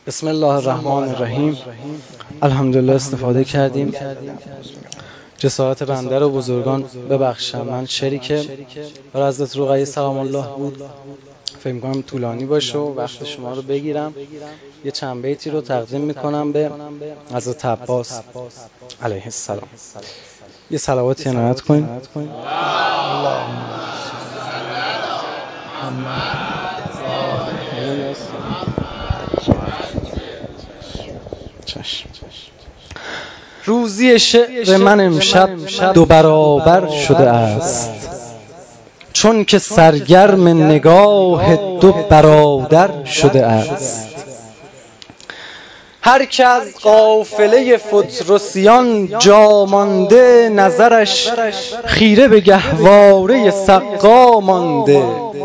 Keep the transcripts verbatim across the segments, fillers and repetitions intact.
بسم الله الرحمن الرحیم. الحمدلله استفاده کردیم. جسارت بنده رو بزرگان ببخشن. من شریک بر حضرت رقیه سلام الله بود. فکر می‌کنم طولانی باشه و وقت شما رو بگیرم. یه چند بیتی رو تقدیم میکنم به حضرت عباس علیه السلام. یه صلواتی عنایت کنید. روزی شعر من امشب دو برابر شده است، چون که سرگرم نگاه دو برادر شده است. هر که از قافله فترسیان جا مانده، نظرش خیره به گهواره سقا مانده.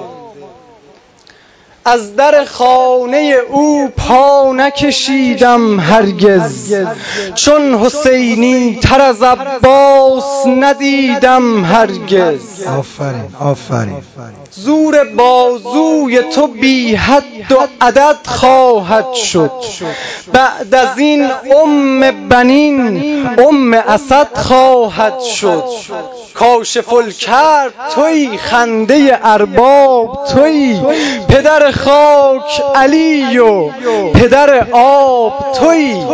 از در خانه او پا نکشیدم هرگز، چون حسینی تر از عباس ندیدم هرگز. آفرین آفرین. زور بازوی تو بی حد و عدد خواهد شد، بعد از این ام بنین ام اسد خواهد شد. کاشف الکرب تویی، خنده ارباب تویی، پدر خاک علی و پدر آب تویی.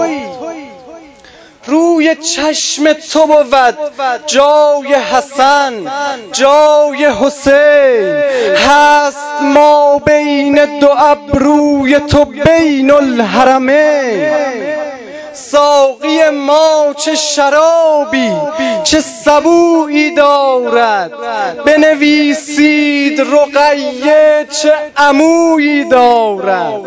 روی چشم تو بود جای حسن جای حسین، هست ما بین دو ابروی تو بین الحرمین. ساقی ما چه شرابی چه سبویی دارد، بنویسید رقیه چه عمویی دارد.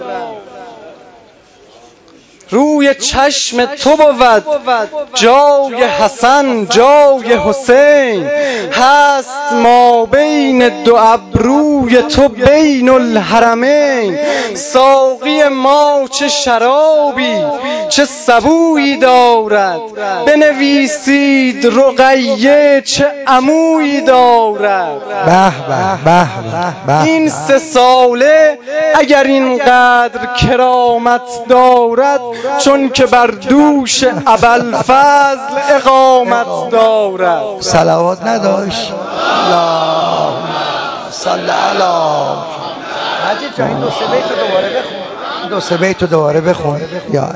روی چشم تو بود جای حسن جای حسین، هست ما بین دو ابروی تو بین الحرمین. ساقی ما چه شرابی چه سبویی دارد، بنویسید رقیه چه عمویی دارد. به به به به. این سه ساله اگر اینقدر کرامت دارد، چون که بر دوش ابوالفضل اقامت دارد. صلوات نداشت. اللهم صل علی مجید جان. این دو سه بیت رو دوباره بخون. دو سه بیت رو دوباره بخون. یا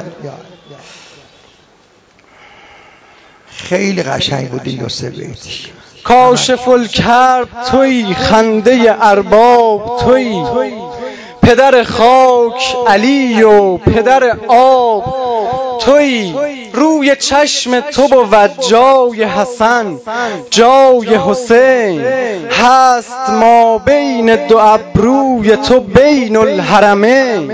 خیلی قشنگ بود این دو سه بیت. کاشف الکرب تویی، خنده ارباب تویی، پدر خاک علی و پدر آب تویی. روی چشم تو بود جای حسن جای حسین، هست ما بین دو ابروی تو بین الحرمین.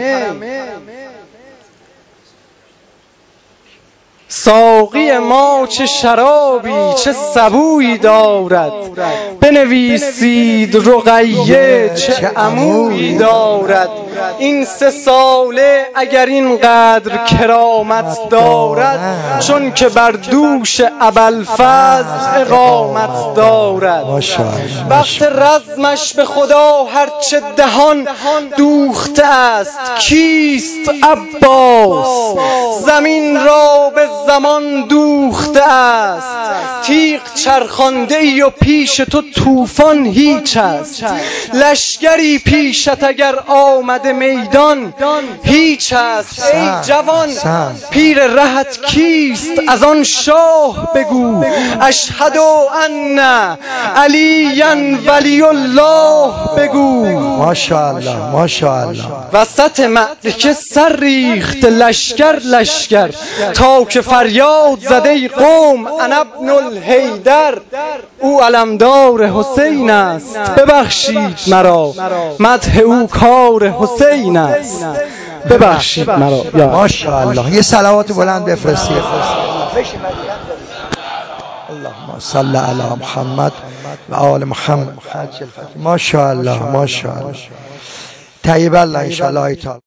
ساقی ما چه شرابی چه سبویی دارد، بنویسید رقیه چه عمویی دارد. این سه ساله اگر اینقدر کرامت دارد، چون که بر دوش ابوالفضل اقامت دارد. وقت رزمش به خدا هرچه دهان دوخته است، کیست عباس زمین را به زمان دوخته است. تیغ چرخانده ای و پیش تو طوفان هیچ است، لشکری پیشت اگر آمده میدان هیچ است. ای جوان پیر رهت کیست از آن شاه بگو، اشهد ان علی ولی الله بگو. ماشاءالله ماشاءالله. وسط معرکه سر ریخت لشکر لشکر، تا که فریاد زده ای قوم انا ابن الحیدر. او علمدار حسین است ببخشید مرا، مدح او کار حسین است ببخشید مرا. ماشاءالله. یه صلوات بلند بفرستید. اللهم صل علی محمد و آل محمد. ماشاءالله ماشاءالله. طیب الله ان شاء الله.